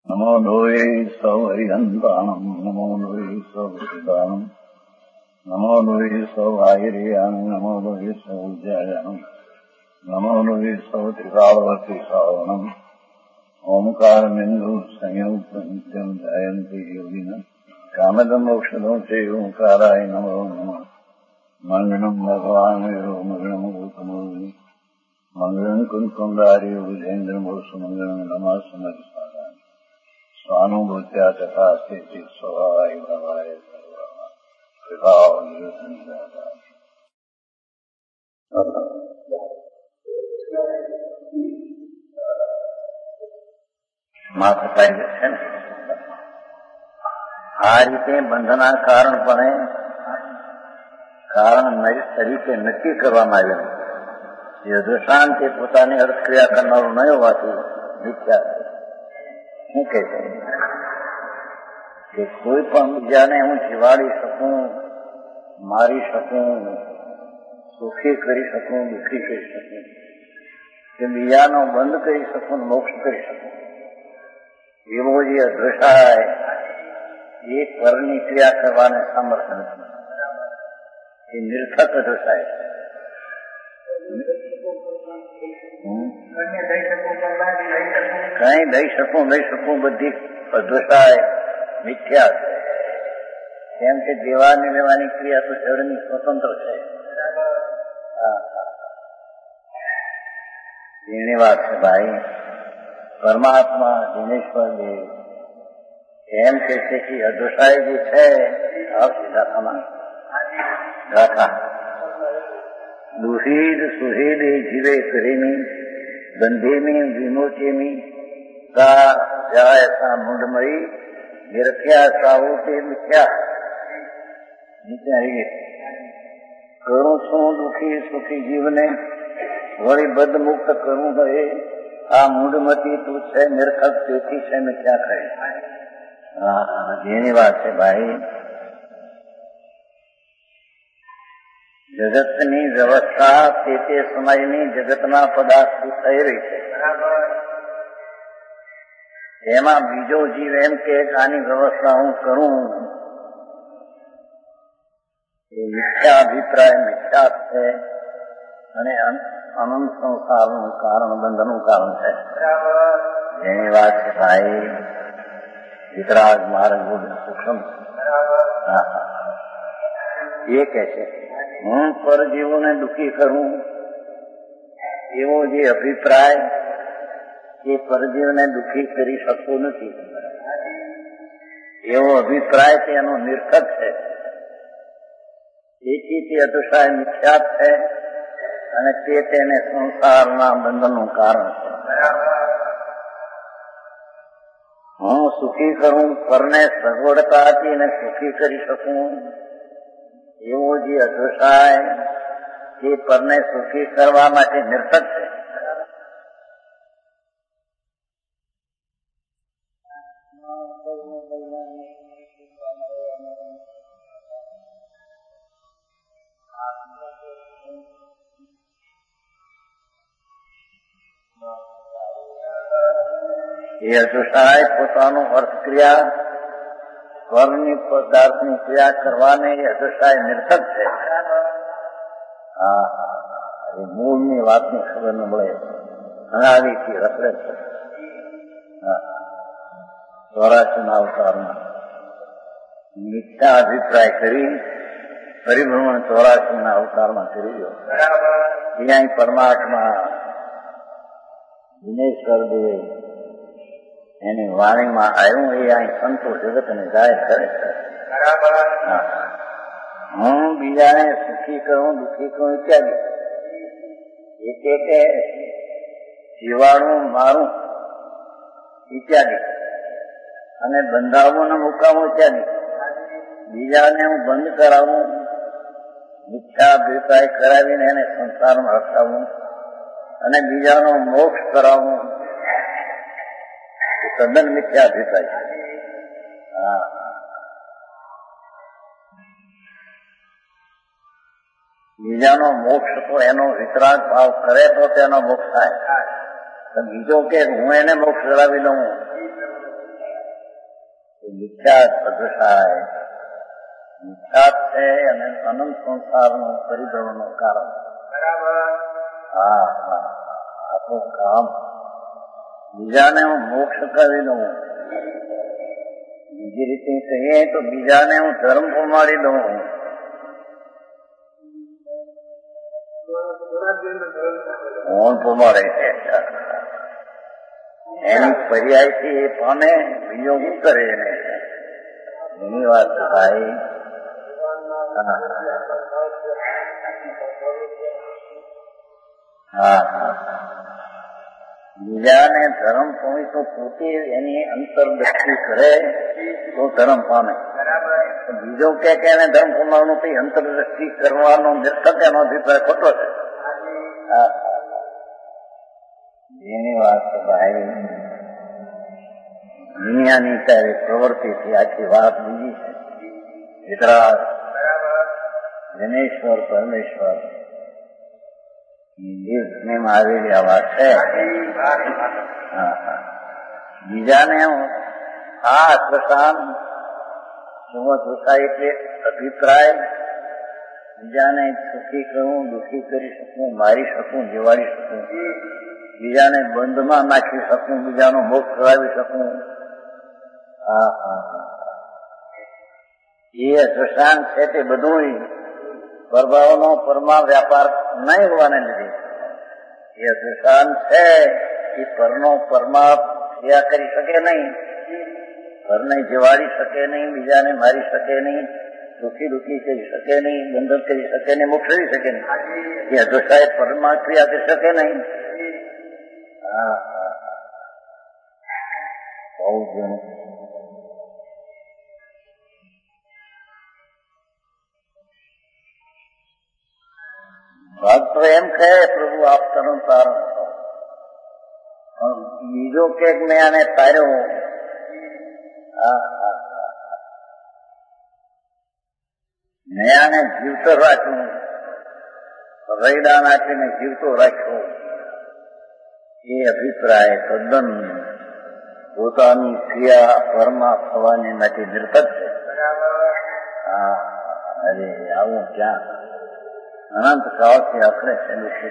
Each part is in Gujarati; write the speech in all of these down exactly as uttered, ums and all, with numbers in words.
નમો લોહી સૌહરિહંતાણમ નમો લોહી સૌહરિદાનમ નમો લોહી સૌહાયરિયાણમ નમો લોહી સૌજ્યાયાણમ નમો લોહી સૌત્રિકાળવતી સાવણમ ઓમકાર બિંદુ સંયુક્ત નિત્યમ જયંતી યોગિન કામદમોક્ષદો તે ઓંકારાય નમો નમઃ મંગળમ ભગવાન વિરો મંગળમ ગૌતમોની મંગળમ કુંકુંડારી વિજેન્દ્રમોષ મંગળમ નમઃ સમર્થાય સ્વાનુભૂત્યા તથા સ્થિતિ સ્વભાવાય ભવાય સર્વમાં વિભાવ નિરુદ્ધ માફ થાય છે ને આ રીતે બંધના કારણપણે કારણ તરીકે નક્કી કરવામાં આવ્યું. જે દુષાંત તે પોતાની અર્થક્રિયા કરનારું ન હોવાથી મિથ્યા શું કહે છે કે કોઈ પણ બીજાને હું જીવાડી શકું, મારી શકું, સુખી કરી શકું, દુઃખી કરી શકું, કે બીજાનો બંધ કરી શકું, મોક્ષ કરી શકું, એવો જે અદૃષ્ટાય એ પરની ક્રિયા કરવાને સામર્થ્ય નથી. એ નિર્થક અદૃષ્ટાય છે. કઈ દઈ શકું લઈ શકું બધી અદૃષ્ટાય મિથ્યા છે. કેમ કે દેવાની લેવાની ક્રિયા તો જળની સ્વતંત્ર છે. એની વાત છે ભાઈ. પરમાત્મા દિનેશ્વર દેવ એમ કે છે કે અદૃષ્ટાય જે છે આવશે દાખામાં દાખા દુહિદ સુહેદ જીવે કરેમી બંધેમી વિમોચેમી કા જાય સા મૂંઢમયી નિરખ્યા સાહુ તે મિથ્યા. નીચે આવી ગઈ કરું છું દુઃખી સુખી જીવને વળી બદ મુક્ત કરવું હોય આ મૂંઢમતી તું છે નિરખક તેથી છે મિથ્યા કહે. હા જેની વાત છે ભાઈ. જગતની વ્યવસ્થા તે તે સમયની જગતના પદાર્થથી થઈ રહી છે. એમાં બીજો જીવ એમ કે આની વ્યવસ્થા હું કરું એ મિથ્યા અભિપ્રાય મિથ્યા છે અને અનંત સંસારનું કારણ બંધનું કારણ છે. એની વાત છે ભાઈ. વિતરાગ માર્ગ સૂક્ષ્મ એ કે છે હું પરજીવોને દુઃખી કરું એવો જે અભિપ્રાય એ પરજીવને દુઃખી કરી શકતો નથી. એવો અભિપ્રાય તેનો નિરર્થક છે. તેથી તે અતિશય મિથ્યા છે અને તે તેને સંસારના બંધનનું કારણ છે. હું સુખી કરું પરને સગવડતાથી એને સુખી કરી શકું એવો જે અદૃષ્ટાય તે પરને સુખી કરવા માટે નિર્થક છે. એ અદૃષ્ટાય પોતાનું અર્થક્રિયા સ્વરની પદાર્થની ક્રિયા કરવાને એ અદૃષ્ટાય નિર્થક છે. હા એ મૂળની વાતની ખબર ન મળે અનાદિથી રખડે છે. ચોરાસીના અવતારમાં મિથ્યા અભિપ્રાય કરી પરિભ્રમણ ચોરાસીના અવતારમાં કરી ગયો. ત્યાં પરમાત્મા દિનેશ્વર દેવ એની વાણીમાં આવ્યું એ અહીં સંતો જગતને જાહેર કરે છે. હું બીજાને સુખી કરું દુઃખી કરું ઇત્યાદિ એટલે કે જીવાડું મારું ઇત્યાદિ અને બંધાવવું ને મુકાવું ઇત્યાદિ બીજાને હું બંધ કરાવું મિથ્યા અભિપ્રાય કરાવીને એને સંસારમાં રખાવું અને બીજાનો મોક્ષ કરાવું તદ્દન મિથ્યા અભિપ્રાય છે. હા બીજાનો મોક્ષ તો એનો વિતરાગ ભાવ કરે તો તેનો મોક્ષ થાય. બીજો કે હું એને મોક્ષ કરાવી લઉં મિથ્યા સદૃશાય મિથ્યા છે અને અનંત સંસારનું પરિભ્રમણનું કારણ. બરાબર. હા હા આ તો કામ. બીજાને હું મોક્ષ કરી દઉં, બીજી રીતે કહીએ તો બીજાને હું ધર્મ પમાડી દઉં, કોણ પમાડે છે? એની પર્યાયથી એ પામે, બીજો શું કરે એને? એની વાત ભાઈ. હા હા બીજાને ધર્મ પામી તો પોતે એની અંતરદ્રષ્ટિ કરે તો ધર્મ પામે. બીજો કે એને ધર્મ પામવાનું કઈ અંતરદ્રષ્ટિ કરવાનો નિર્થક એનો અભિપ્રાય ખોટો છે. એની વાત ભાઈ દુનિયાની ત્યારે પ્રવૃત્તિથી આખી વાત બીજી છે. વિતરાગ જનેશ્વર પરમેશ્વર આવેલી આ વાત છે. બીજાને આ પ્રશાંત સુખાય એટલે અભિપ્રાય, બીજાને સુખી કરું, દુઃખી કરી શકું, મારી શકું, જીવાડી શકું, બીજાને બંધમાં નાખી શકું, બીજાનો મોક્ષ કરાવી શકું. હા હા એ પ્રશાંત છે તે બધું પ્રભાવનો પરમા વ્યાપાર નહીં હોવાને લીધે એ સુશાંત છે એ પરનો પરમા ક્રિયા કરી શકે નહીં, પરને જીવાડી શકે નહીં, બીજાને મારી શકે નહીં, દુઃખી દુઃખી કરી શકે નહીં, બંધન કરી શકે નહીં, મોક્ષ કરી શકે નહીં. એ અદૃશ્ય પરમા ક્રિયા કરી શકે નહીં. હા બહુ ઘણું ભક્ત એમ કહે પ્રભુ આપ તરણ તારણ છો, બીજો કે મેં આને તાર્યો. મેં આને જીવતો રાખ્યું, હૃદયદાન આપીને જીવતો રાખ્યો. એ અભિપ્રાય તદ્દન પોતાની ક્રિયા પરમા થવાની નથી નિર્થક છે. હા અરે આવું ક્યાં અનંત કાળથી આખરે છે.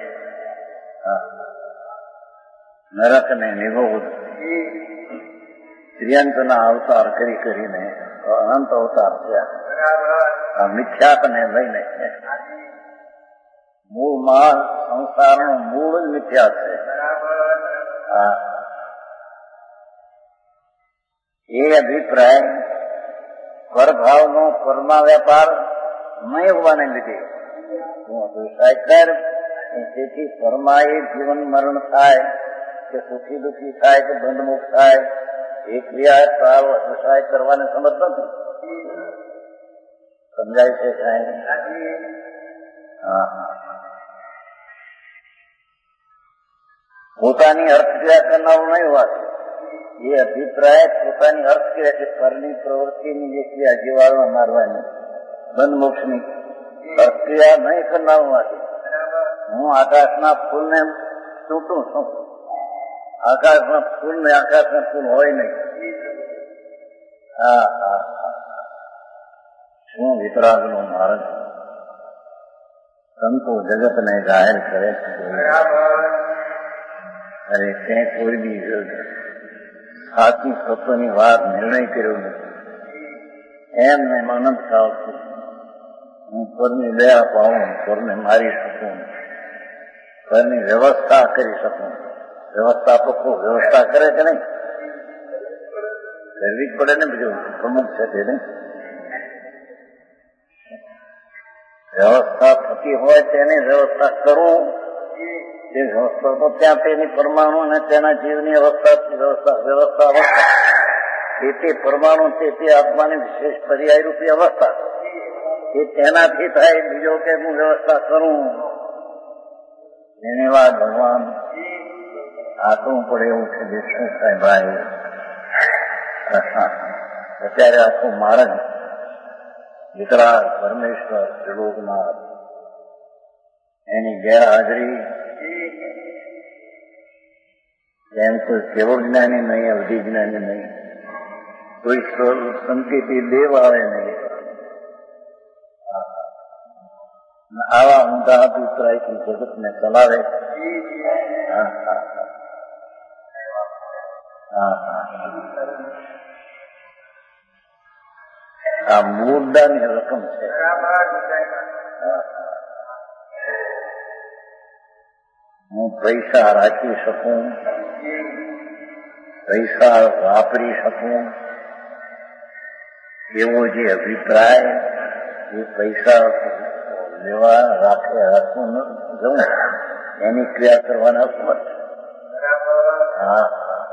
નરક ને નિભોધ ત્રિયંતના અવતાર કરી કરીને અનંત અવતાર થયા. મિથ્યાકને લઈને છે. મૂળમાં સંસારનું મૂળ જ મિથ્યા છે. એ અભિપ્રાય પરભાવનો પરમા વેપાર નહીં હોવાને લીધે તેથી પરમાએ જીવન મરણ થાય કે સુખી દુઃખી થાય કે બંધમુખ થાય એ ક્રિયા અતિશય કરવાને સમજ નથી. સમજાય છે સાહેબ? હા પોતાની અર્થક્રિયા કરનારું નહીં હોવાથી એ અભિપ્રાય પોતાની અર્થક્રિયા કે પરની પ્રવૃત્તિની જે ક્રિયા જીવાડવા મારવાની બંધમોક્ષની પ્રક્રિયા નહીં કરનારું હોવાથી હું આકાશના ફૂલને ચૂંટું છું. આકાશના ફૂલ ને આકાશના ફૂલ હોય નહીં. હા હા શું વિતરાગનો માર્ગ સંતો જગતને જાહેર કરે છે. અરે તે કોઈ બી સાચી તત્વની વાત નિર્ણય કર્યો નથી. એમને અનંત કાળથી હું પરની દયા પાઉં, પરને મારી શકું, પરની વ્યવસ્થા કરી શકું. વ્યવસ્થાપકો વ્યવસ્થા કરે કે નહીં? કરવી જ પડે ને, બીજું પ્રમુખ છે તે નહીં. વ્યવસ્થા થતી હોય તેની વ્યવસ્થા કરવું. તે વ્યવસ્થા તો ત્યાં તેની પરમાણુ અને તેના જીવની અવસ્થા વ્યવસ્થા વ્યવસ્થા અવસ્થા તે તે પરમાણુ તે તે આત્માની વિશેષ પર્યાય રૂપી અવસ્થા એ તેનાથી થાય. બીજો કે હું વ્યવસ્થા કરું એની વાત ભગવાન આટલું પડે એવું છે. જે શું થાય ભાઈ? અત્યારે આખું માર્ગ વિતરાગ પરમેશ્વર ત્રિલોકનાથ એની ગેરહાજરી એમ તો કેવળ જ્ઞાની નહીં, અવધિ જ્ઞાની નહીં, કોઈ સંકેતી દેવ આવે નહીં. આવા ઊંધા અભિપ્રાયથી જગતને ચલાવે. હા હા હા હા આ મુદ્દાની રકમ છે. હું પૈસા રાખી શકું, પૈસા વાપરી શકું એવો જે અભિપ્રાય એ પૈસા લેવા રાખે રાખવું જવું એની ક્રિયા કરવાના સમર્થ. હા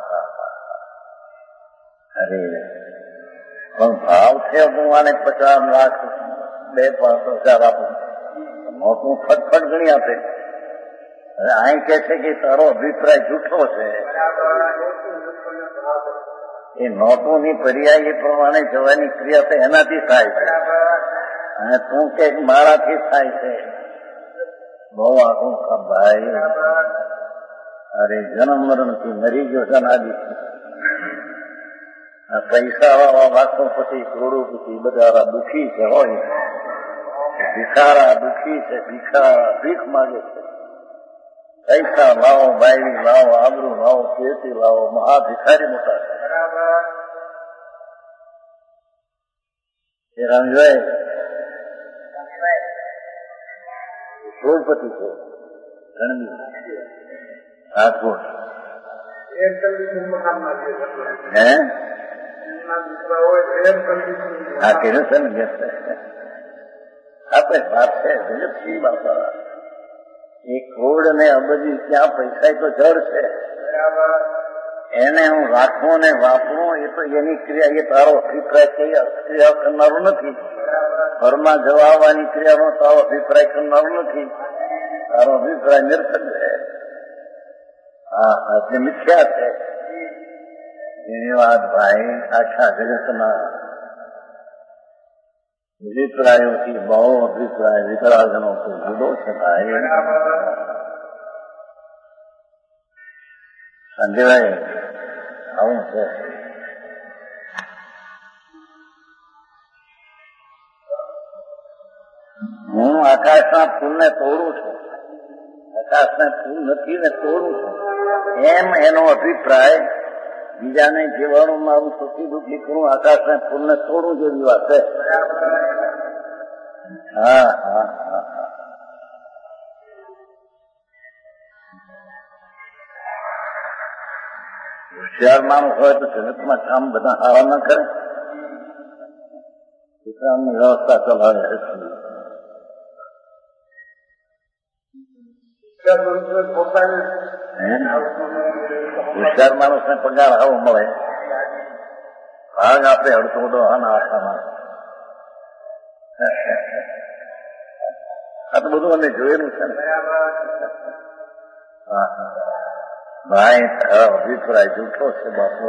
અરે પણ ભાવ છે હું આને પચાસ લાખ બે પાંચસો હજાર આપું, નોટું ફટફટ ગણી આપે. હવે અહીં કે છે કે તારો અભિપ્રાય જૂઠો છે. એ નોટોની પર્યાય પ્રમાણે જવાની ક્રિયા તો એનાથી થાય છે અને તું કે મારાથી થાય છે. બહુ આખું ભાઈ. અરે જન્મ મરણથી મરી ગયો જનાદી. આ પૈસા વાળા લાખોપતિ કરોડોપતિ બધા દુઃખી છે હોય, ભિખારા દુઃખી છે, ભિખારા ભીખ માગે છે. પૈસા લાવો, બાયડી લાવો, આબરૂ લાવો, કીર્તિ લાવો, મહા ભિખારી મોટા છે. રામભાઈ કરોડપતિ છે, રણવીર રાજકોટ. હે હા કીધું છે ને આપડે વાત છે વિલક્ષી બાપા. એ કરોડ ને અબજી ક્યાં પૈસા તો જળ છે, એને હું રાખવું ને વાપરું એ તો એની ક્રિયા. એ તારો અભિપ્રાય ક્રિયા કરનારું નથી. ઘરમાં જવાવાની ક્રિયાનો તારો અભિપ્રાય કરનારું નથી. તારો અભિપ્રાય નિર્થક છે. હા એટલે મિથ્યા છે. એની વાત ભાઈ આખા જગતના અભિપ્રાયોથી બહુ અભિપ્રાય વિતરાગનો જુદો છે ભાઈ. સંજયભાઈ આવું છે. હું આકાશના ફૂલને તોડું છું, આકાશના ફૂલ નથી ને તોડું છું એમ એનો અભિપ્રાય. બીજાને જીવવાનું મારું સુખી દુઃખી કરું, આકાશના ફૂલને તોડું જેવી વાત છે. હા હા હા હોશિયાર માણસ હોય તો જગતમાં કામ બધા સારા ન કરે. વિશ્રામની વ્યવસ્થા ચલાવે. હોશિયાર માણસ ને પગાર આવો મળે, ભાગ આપે અડધો દો આના આખામાં. આ તો બધું અમે જોયેલું છે ને ભાઈ. તારો અભિપ્રાય જૂઠો છે બાપુ.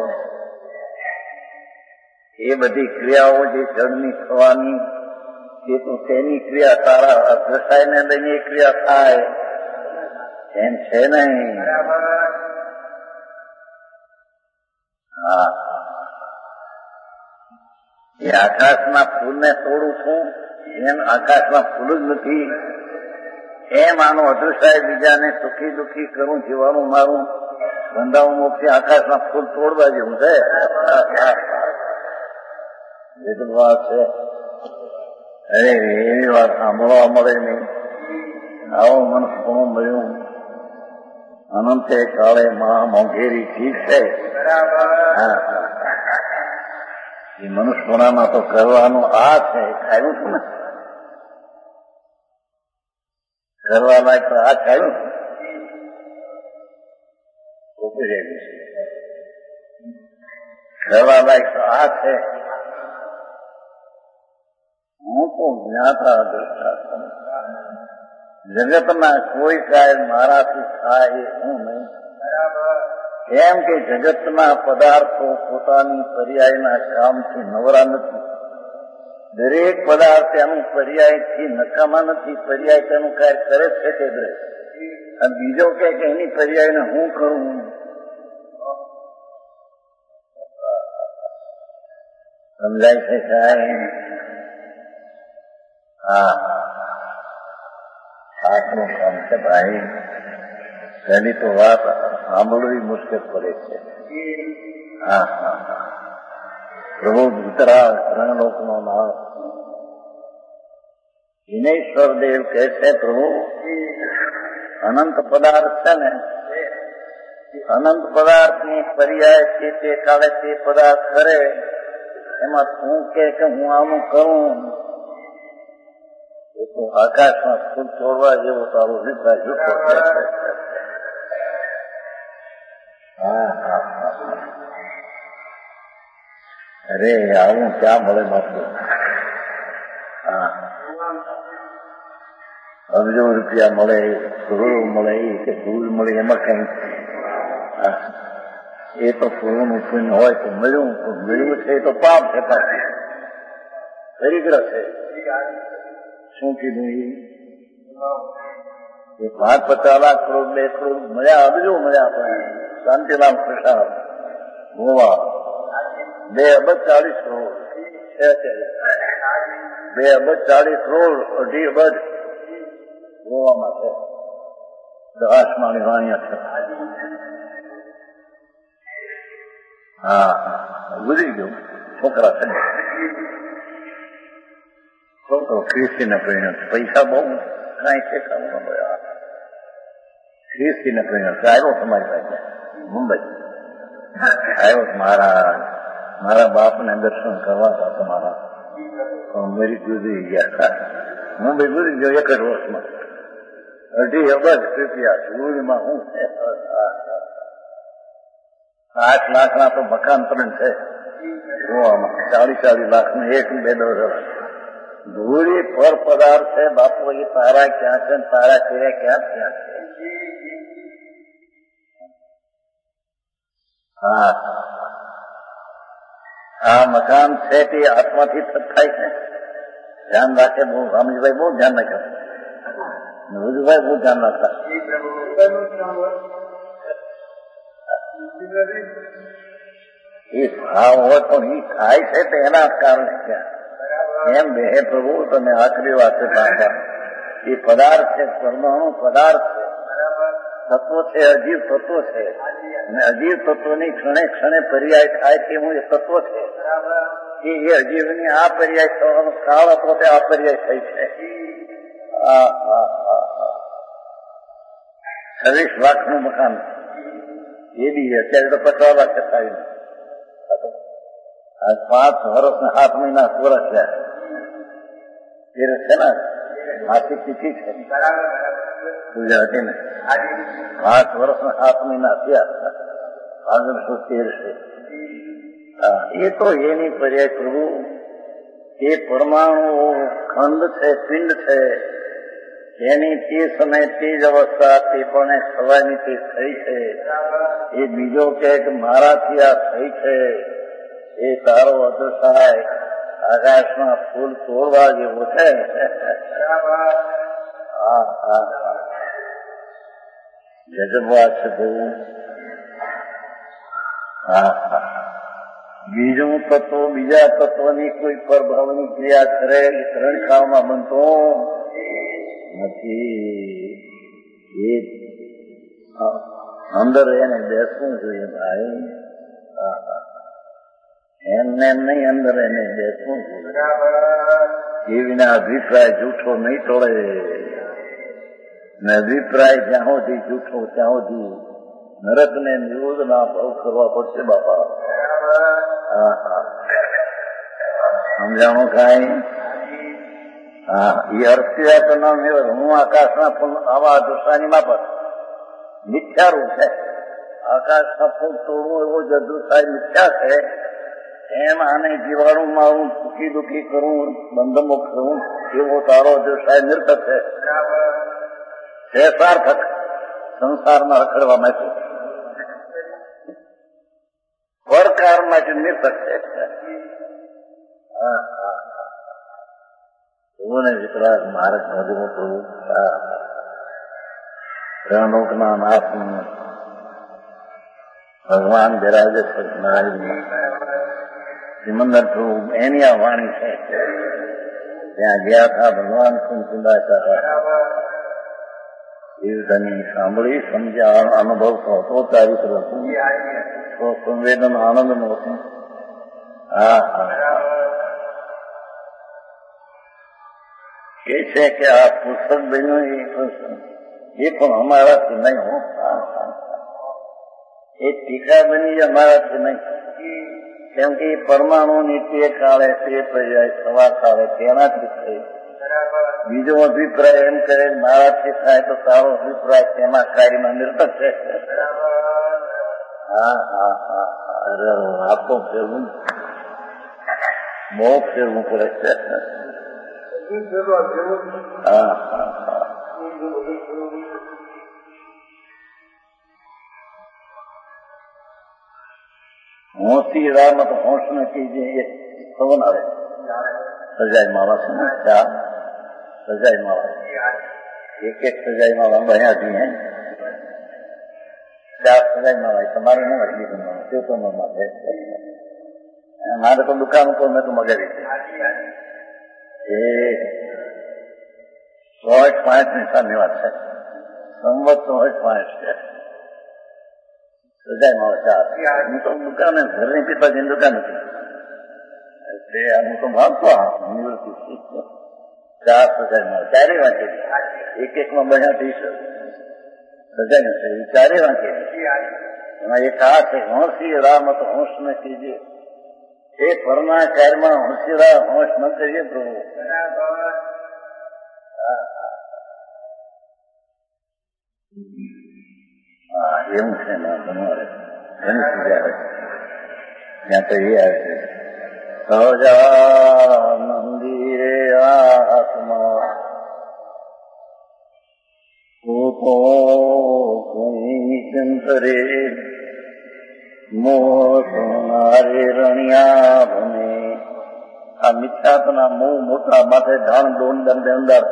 એ બધી ક્રિયાઓ જે જળની થવાની એ તો તેની ક્રિયા તારા અગ્રસાયને લઈને ક્રિયા થાય એમ છે નહીં. હા એ આકાશના ફૂલને તોડું છું એમ આકાશમાં ફૂલ જ નથી એમ આનો અદૃશ્ય બીજાને સુખી દુઃખી કરું, જીવાનું મારું ધંધાઓ મોક્ષી આકાશના ફૂલ તોડવા જેવું છે. એટલી વાત છે. અરે એવી વાત સાંભળવા મળે નહીં. આવો મનસ્પણું મળ્યું અનંતે કાળે મહા મોંઘેરી ચીજ છે. એ મનુષ્યપણામાં તો કરવાનું આ છે. ખાયું છું ને કરવા લાયક તો આ ખાયું કરવા લાયક તો આ છે. હું તો જ્ઞાતા દ્રષ્ટા જગતના કોઈ કાય મારાથી થાય હું નહીં. એમ કે જગતના પદાર્થો પોતાની પર્યાયના કામથી નવરા નથી. દરેક પદાર્થ એનું પર્યાયથી નકામા નથી. પર્યાય તેનું કાર્ય કરે છે તે દરેક. અને બીજો કે એની પર્યાયને હું કરું. સમજાય છે સાહેબ? હા હાથનું કામ છે ભાઈ. પહેલી તો વાત સાંભળવી મુશ્કેલ પડે છે. હા હા હા પ્રભુ ઉતરા ત્રણલોકનો નાથ વિનેશ્વર દેવ કહે છે, પ્રભુ અનંત પદાર્થ છે ને, અનંત પદાર્થની પર્યાય છે તે કાળે તે પદાર્થ કરે, એમાં તું કે હું આનું કરું એ તો આકાશમાં ફૂલ છોડવા જેવો તારો વિચાર જુટો છે. હા હા હા અરે આવું ક્યાં મળે બાપુ? હા અબજો રૂપિયા મળે, કરોડો મળે કે ભૂલ મળે એમાં કઈ એ તો પૂર્ણનું પુણ્ય હોય તો મળ્યું, તો મળ્યું છે એ તો પાપ છે, પાછી દરિદ્ર છે. શું કીધું એ પાંચ પચાસ લાખ કરોડ બે કરોડ મળ્યા, અબજો મળ્યા આપણે શાંતિલાલ પ્રસાદ ગોવા બે અબજ ચાલીસ કરોડ બે અબજ ચાલીસ કરોડ અઢી અબજ ગોવામાં છે. દવાસમાની વાણિયા છે. હા ગુજરી ગયો છોકરા છે. છોકરો ખ્રિસ્તીને પરિણત, પૈસા બહુ કઈ છે ખ્રિસ્તીને પરિણત આવ્યો તમારી પાસે મુંબઈ આવ્યો. મારા મારા બાપને દર્શન કરવા હતા તમારા, મેરી ગુજરી ગયા. મુંબઈ ગુજરી ગયો એક જ વર્ષમાં. અઢી અબજ રૂપિયા સુરમાં હું આઠ લાખના તો મકાન પણ છે ગોવામાં, ચાલીસ ચાલીસ લાખનું એક બે દસ ધૂળી પર પદાર્થ છે બાપુ. એ તારા ક્યાં છે તારા કર્યા ક્યાં ક્યાં છે? હા આ મકાન છે તે આત્માથી થાય છે. ધ્યાન રાખે બહુ, રામજીભાઈ બહુ ધ્યાન રાખે, નવજભાઈ બહુ ધ્યાન રાખતા. એ ભાવ હોય પણ એ થાય છે તો એના કારણે ક્યાં એમ બે પ્રભુ તમે આખરી વાત પાછા એ પદાર્થ છે, પરમાણુ પદાર્થ છે, તત્વો છે, અજીવ તત્વો છે, અને અજીવ તત્વોની ક્ષણે ક્ષણે પર્યાય થાય તેવું એ તત્વો છે. એ અજીવની આ પર્યાય થવાનો કાળ હતો તે આ પર્યાય થઈ છે. છવ્વીસ લાખ નું મકાન એ બી અત્યારે તો પચાસ લાખ થાય. આ પાંચ વર્ષ ને સાત મહિના પૂરા થયા એ છે ને માસિક તિથિ છે ગુજરાતી ને પાંચ વર્ષ ને સાત મહિના થયા આગળસો તેર છે. એ તો એની પર્યાય પ્રભુ એ પરમાણુ ખંડ છે, પિંડ છે, એની તે સમય તે જ અવસ્થા તે પણ થવાની તે થઈ છે. એ બીજો કે મારાથી આ થઈ છે એ તારો અદૃશ્ય આકાશમાં ફૂલ તોડવા જેવો છે. હા હા ગજબ વાત છે બહુ. હા હા બીજું તત્વ બીજા તત્વની કોઈ પ્રભાવની ક્રિયા કરે એ ત્રણ કાળમાં બનતો નથી. એ અંદર એને બેસવું જોઈએ ભાઈ. એમને નહીં અંદર એને બેસવું જોઈએ. એ વિના અભિપ્રાય જૂઠો નહીં તોડે ને અભિપ્રાય જ્યાં સુધી જૂઠો ત્યાં સુધી નરક ને નિરોધ ના ભાવ કરવા પડશે બાપા. હા હા સમજાણું કાંઈ? હા એ અર્થિયા તો ના મેળ. હું આકાશના ફૂલ આવા દુસાની માપત મિથ્યારું છે. આકાશના ફૂલ તોડવું એવો જ અદૃશ્ય મિથ્યા છે. એમ આને જીવાણું મારું દુઃખી દુઃખી કરું બંધમુખ કરું એવો તારો અદૃશ્ય નિર્થક છે. છે સાર્થક સંસારમાં રખડવા માટે પરકાર માટે નિર્થક છે. હા હા ને વિતરાગ માર્ગ મધુનું પ્રભુ ત્રણલોકના નાથનું ભગવાન બિરાજે છે. નારાયણ સિમંદર પ્રભુ એની આ વાણી છે. ત્યાં ગયા હતા ભગવાન કુંકુંડાચાર્ય ધની સાંભળી સમજ્યા, અનુભવ થતો ચારિત્ર હતું, તો સંવેદન આનંદ નું હતું. હા હા કે છે કે આ પુસ્તક બન્યું એ પણ અમારાથી નહીં હો, એ ટીકા બની અમારાથી નહીં, કેમ કે પરમાણુ ની તે કાળે તે પર્યાય સવા કાળે તેનાથી થઈ. બીજો અભિપ્રાય એમ કરે મારાથી થાય તો તારો અભિપ્રાય તેના કાર્યમાં નિર્ભર છે. હા હા હા અરે આપો ફેરવું બહુ ફેરવું પડે છે. હા હા હા હોંશી રામત હોંશ ન કીજીએ ખબર આવે સજાઈ માળા છે ને, ચાર સજાઈ માળા, એક એક સજાઈ માળા બન્યા જી હે, ચાર સજાઈ માળા તમારી ન હતી તે તો ન મારે મારે તો દુકાન ઉપર મેં તો મગાવી છે. એ સો એક પાંચ ની સામે વાત છે, સંવત સો એક પાંચ છે સજાઈ માળા ચાર. હું તો દુકાન ઘરની પિતાજીની દુકાન હતી હું તો માનતો નિવૃત્તિ ચાર સજાઈ માળા ચારે વાંચેલી, એક એક માં બન્યા ત્રીસ સજાઈ છે એ ચારે વાંચેલી. એમાં એક આ છે હોંશી રામત હોંશ ન કીજીએ, એ પરના કાર્યમાં હોંશીરા હોંશ ન કરીએ પ્રભુ. હા એવું છે ને તમારે ઘણી સજા આવે ત્યાં તો એ આવે છે સહજાનંદીરે આત્મા ભૂતો કઈ ચંતરે મોહ સોનારે રણિયા ભમે. આ મિથ્યાત્વના મોહ મોટા માથે ધાણ દોન દંડે અંદર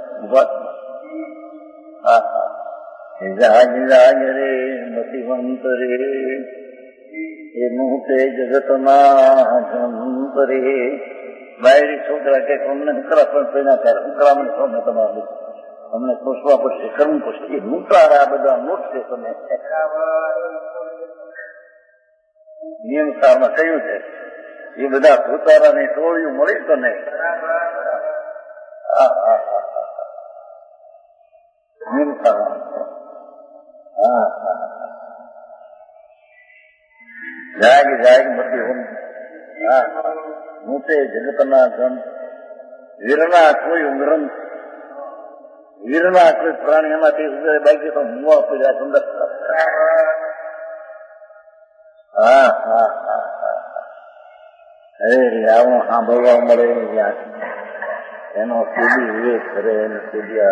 હા હા જાગ જાગ રે મતિવંત રે એનું તે જગતના જંત રે. બાયડી છોકરા કે અમને ઉકરા પણ પેલા ત્યારે ઉકરા મને છો મેં તમારું અમને પૂછવા પડશે કરવું પડશે. એ નૂતરા આ બધા નોટ છે તમે નિયમસારમાં કહ્યું છે એ બધા ભૂતારાની ટોળિયું મળી તો નહીં. હા હા હા નિયમસારમાં હા હા જાગ જાગ બધી હું હા હું તે જગતના ગ્રંથ વીરના કોઈ ગ્રંથ વીરના કોઈ પ્રાણી એમાંથી બાકી તો હું આપી સુંદર. હા હા હા હા અરે આવું સાંભળવા મળે એનો સીધી વિવેક કરે એને સીધી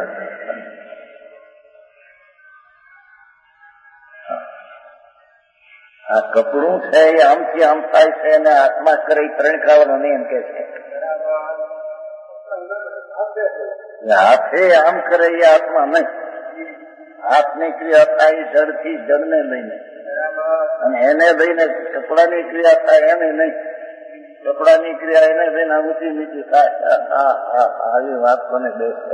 આ કપડું છે એ આમથી આમ થાય છે અને આત્મા કરે એ ત્રણ ખાવાનો નિયમ કે છે. હાથે આમ કરે એ આત્મા નહીં, હાથની ક્રિયા થાય જડથી જડને લઈને અને એને લઈને કપડાની ક્રિયા થાય એને નહીં, કપડાની ક્રિયા એને લઈને ઊંચી નીચી થાય. હા હા આવી વાત મને બેસે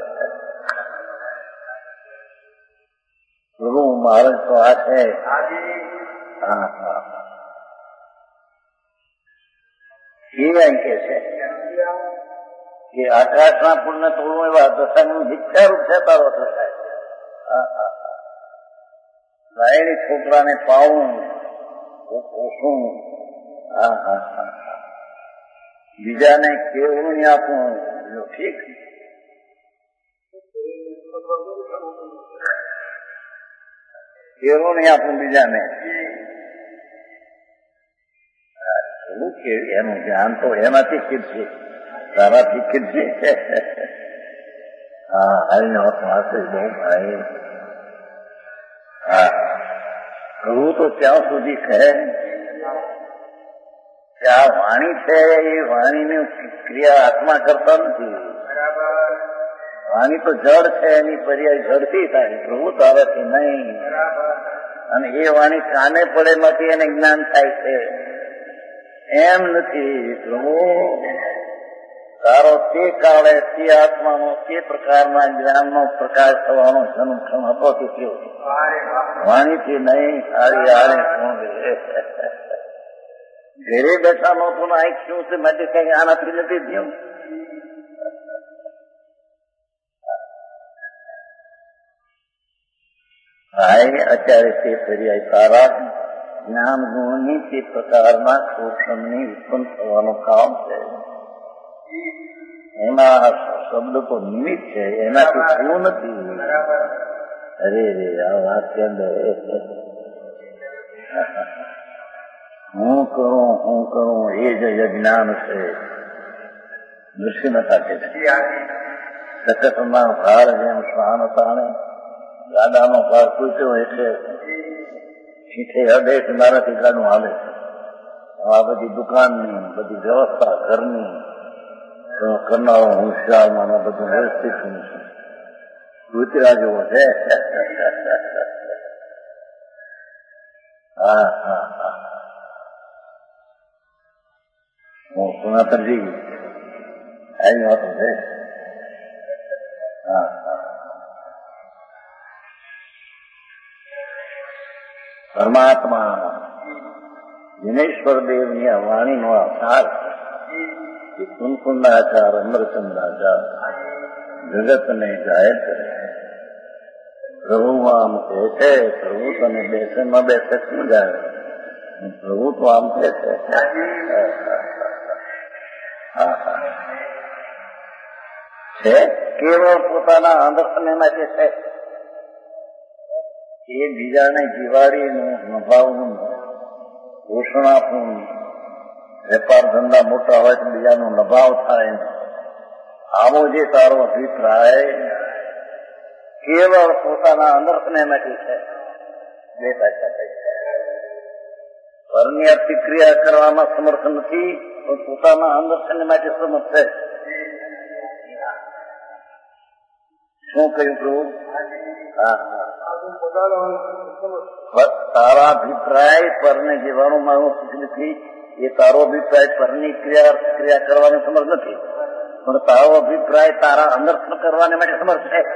ગુરુ મહારાજ તો આ છે. હા હા એ એમ કે છે કે આકાશના પૂર્ણ તોડવું એવા દશાનું મિથ્યારૂપ છે તારો થશે. લાયડી છોકરાને પાવું પોષવું, હા હા હા બીજાને કેવું નહીં આપવું ઠીક. કેવું નહીં આપવું બીજાને એવું કે એનું ધ્યાન તો એનાથી ખીલશે તારાથી ખીલશે. હા હરિનો પાસે બહુ ભાઈ હા કહું તો ત્યાં સુધી કહે કે આ વાણી છે એ વાણીની ક્રિયા આત્મા કરતા નથી. વાણી તો જળ છે એની પર્યાય જળથી થાય પ્રભુ તારાથી નહીં. અને એ વાણી કાને પડે માંથી એને જ્ઞાન થાય છે. એમ નથી પ્રભુ, તારો તે કાળે તે આત્માનો તે પ્રકારના જ્ઞાનનો પ્રકાશ થવાનો જન્મ ક્ષણ હતો તે કેવો વાણીથી નહીં સારી આરે શું ઘરે બેઠા નહોતો ને આ શું છે માટે કઈ આનાથી નથી થયું. અત્યારે તે પર્યાય તારા જ્ઞાન ગુણની તે પ્રકારના શોષણની ઉત્પન્ન થવાનું કામ છે. એના શબ્દ તો નિમિત્ત છે, એનાથી થયું નથી. અરે રે આ વાક્ય હું કરું હું કરું એ જ અજ્ઞાન છે. દૃષ્ટિમતા છે સકતમાં ભાર જેમ શ્વાન તાણે ગાડાનો ભાર પૂછ્યો એટલે શીઠે હદે મારાથી ગાડું હાલે છે. આ બધી દુકાનની બધી વ્યવસ્થા ઘરની કરનારો હોશિયારમાં બધું વ્યવસ્થિત છે. કૂતરા જેવો છે. હા હા હા હું સુનાતનજી આવી વાતો છે. હા હા પરમાત્મા દિનેશ્વર દેવની આ વાણીનો આધાર છે. કુનકુંડાચાર અમરચંદ્રાચાર જગતને જાહેર કરે. પ્રભુ આમ કહે છે, પ્રભુ તને બેસે ન બેસે શું જાય, પ્રભુ તો આમ કહે છે. છે કેવળ પોતાના અંદરને માટે છે. એ બીજાને જીવાડીનું નભાવનું પોષણ આપવું, વેપાર ધંધા મોટા હોય તો બીજાનો નભાવ થાય, આવો જે તારો અભિપ્રાય કેવળ પોતાના અંદરને માટે છે. બે પાછા પરની પ્રતિક્રિયા કરવામાં સમર્થ નથી, પણ પોતાના અંદરને માટે સમર્થ છે. શું કહ્યું પ્રભુ? હા તારા અભિપ્રાય પરને જીવાનું મારું સુખ નથી, એ તારો અભિપ્રાય પરની ક્રિયા ક્રિયા કરવાની સમર્થ નથી, પણ તારો અભિપ્રાય તારા અનર્થ કરવાને માટે સમર્થ છે.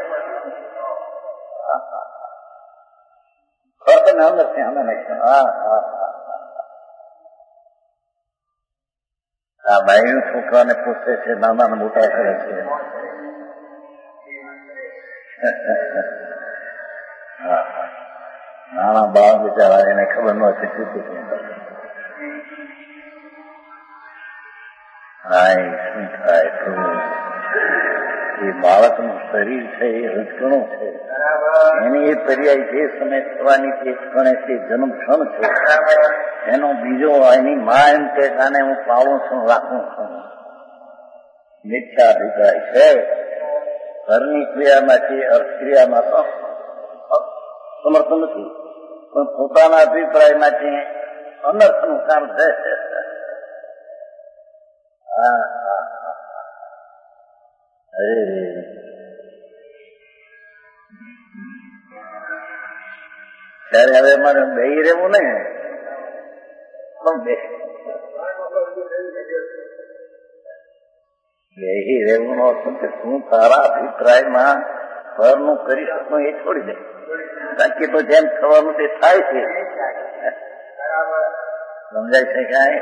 ને અંદર છે અમે નાખ્યું. હા હા આ ભાઈ છોકરાને પૂછે છે, નાના મોટા કરે છે. નાના બાળ બિચારા એને ખબર ન હતી શું શું થાય શું થાય. એ બાળકનું શરીર છે એ રજકણું છે, એની એ પર્યાય જે સમય થવાની તે ક્ષણે તે જન્મ ક્ષણ છે. એનો બીજો એની મા એમ કે આને હું પાવું છું રાખું છું, મિથ્યા અભિપ્રાય છે. ઘરની ક્રિયામાંથી અર્થક્રિયામાં તો સમર્થ નથી, પણ પોતાના અભિપ્રાયમાંથી અનર્થનું કામ છે. હા હા અરે ત્યારે હવે મારે બેહી રહેવું ને, બેહી રહેવું નો અર્થ હું તારા અભિપ્રાયમાં ફરનું કરી શકું એ છોડી દે, બાકી તો જેમ થવાનું તે થાય છે. સમજાય છે કાંઈ?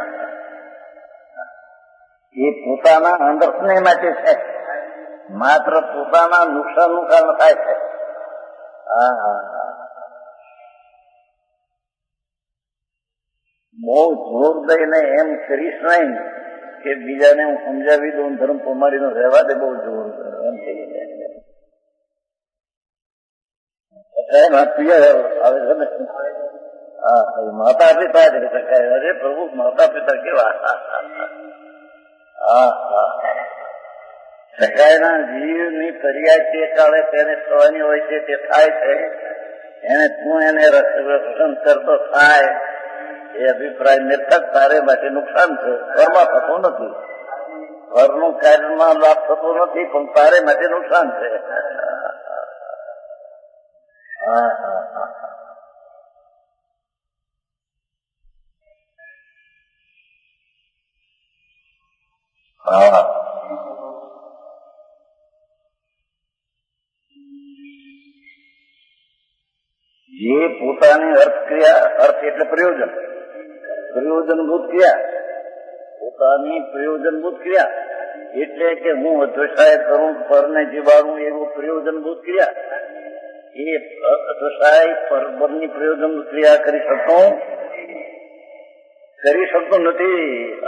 એ પોતાના અંદરને માટે છે, માત્ર પોતાના નુકસાનનું કારણ થાય છે. હા હા બહુ જોર દઈને એમ કરીશ નહીં કે બીજાને હું સમજાવી દઉં, ધર્મ પ્રમાણીનો રહેવા દે, બહુ જોર એમ થઈ જાય. આવે છે ને હા માતા પિતા જ શકાય. અરે પ્રભુ માતા પિતા કેવા હા હા સગાયના જીવની ફરિયાદ જે કાળે તેને થવાની હોય છે તે થાય છે. એને તું એને રક્ષણ કરતો થાય એ અભિપ્રાય નિર્થક તારે માટે નુકસાન છે. ઘરમાં થતો નથી, ઘરનું કાર્યમાં લાભ થતો નથી, પણ તારે માટે નુકસાન છે. હા હા હા હા, જે પોતાની અર્થક્રિયા, અર્થ એટલે પ્રયોજન, પ્રયોજનભૂત ક્રિયા, પોતાની પ્રયોજનભૂત ક્રિયા એટલે કે હું અધ્વસાય કરું, પરને જીવાડું એવું પ્રયોજનભૂત ક્રિયા. એ અધ્વસાય પરની પ્રયોજનભૂત ક્રિયા કરી શકતો કરી શકતો નથી.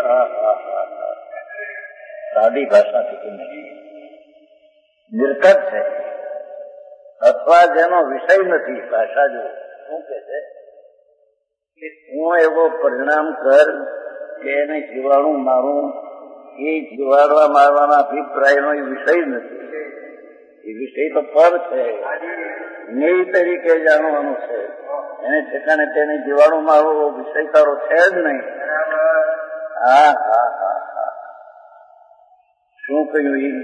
સાદી ભાષાથી નિર્કટ છે, અથવા જેનો વિષય નથી. ભાષા જો શું કે છે કે હું એવો પરિણામ કર કે એને જીવાણું મારું, એ જીવાડવા મારવાના અભિપ્રાયનો એ વિષય નથી. એ વિષય તો પર છે, જ્ઞેય તરીકે જાણવાનું છે. એને ઠેકાણે તેને જીવાણું મારવો વિષય તારો છે જ નહીં. હા હા હા હા શું કહ્યું? એ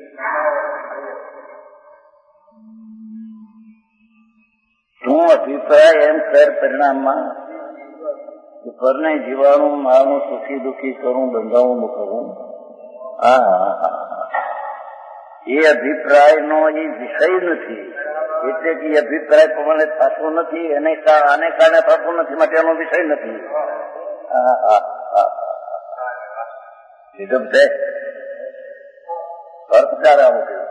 શું અભિપ્રાય એમ કર પરિણામમાં પરને જીવાણું મારું, સુખી દુઃખી કરું, બંધાવું મૂકવું. હા હા એ અભિપ્રાયનો એ વિષય નથી. એટલે કે એ અભિપ્રાય પ્રમાણે થતો નથી, એને આને કારણે થતો નથી, માટે એનો વિષય નથી. હા હા હા વિગમ છે. અર્થકાર આવું કહ્યું,